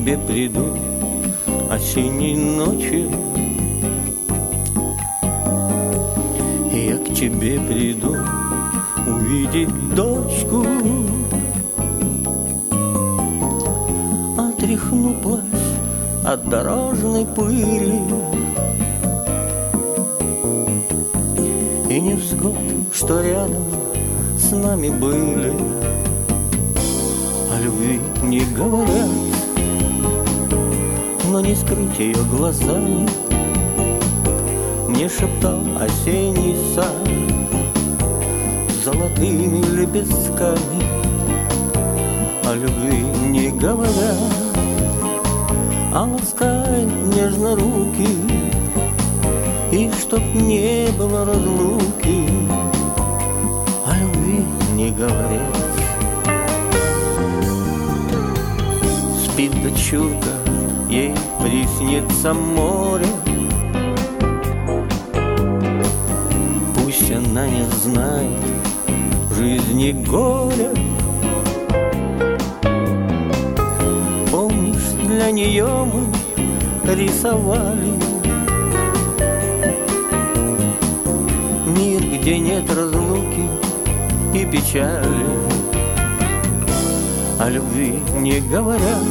тебе приду осенней ночью, я к тебе приду увидеть дочку. Отряхну плащ от дорожной пыли и невзгод, что рядом с нами были. О любви не говорят, но не скрыть ее глазами. Мне шептал осенний сад золотыми лепестками. О любви не говорят, а ласкает нежно руки, и чтоб не было разлуки. О любви не говорят. Спит дочурка, ей приснится море. Пусть она не знает жизни горя. Помнишь, для нее мы рисовали мир, где нет разлуки и печали. О любви не говорят,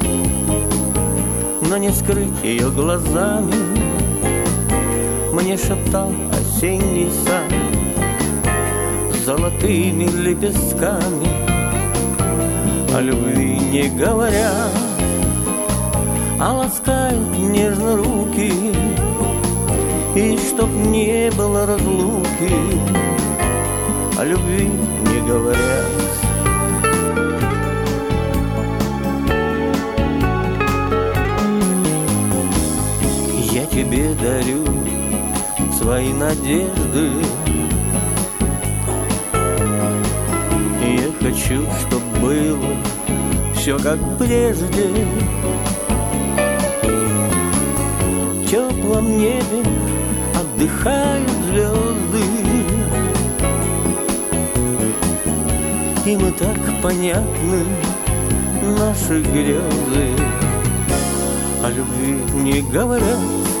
но не скрыть ее глазами. Мне шептал осенний сад золотыми лепестками. О любви не говорят, а ласкают нежно руки, и чтоб не было разлуки. О любви не говорят. Я тебе дарю свои надежды. Я хочу, чтоб было все как прежде. В теплом небе отдыхают звезды, и мы так понятны, наши грезы. О любви не говорят,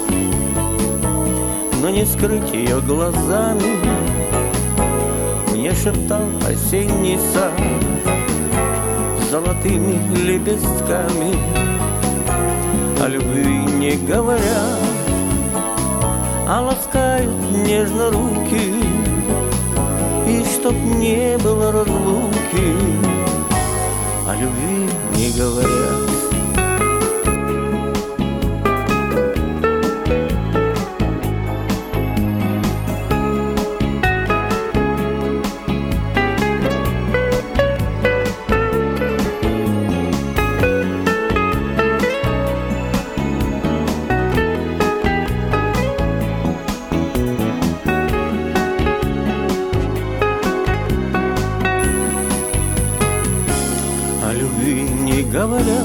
но не скрыть ее глазами. Мне шептал осенний сад золотыми лепестками. О любви не говорят, а ласкают нежно руки, и чтоб не было разлуки. О любви не говорят. Говорят,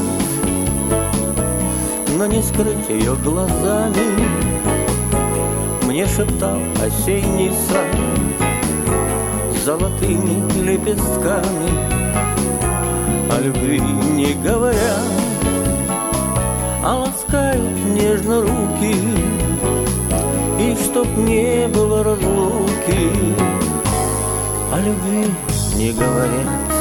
но не скрыть ее глазами. Мне шептал осенний сад золотыми лепестками. О любви не говорят, а ласкают нежно руки, и чтоб не было разлуки. О любви не говорят.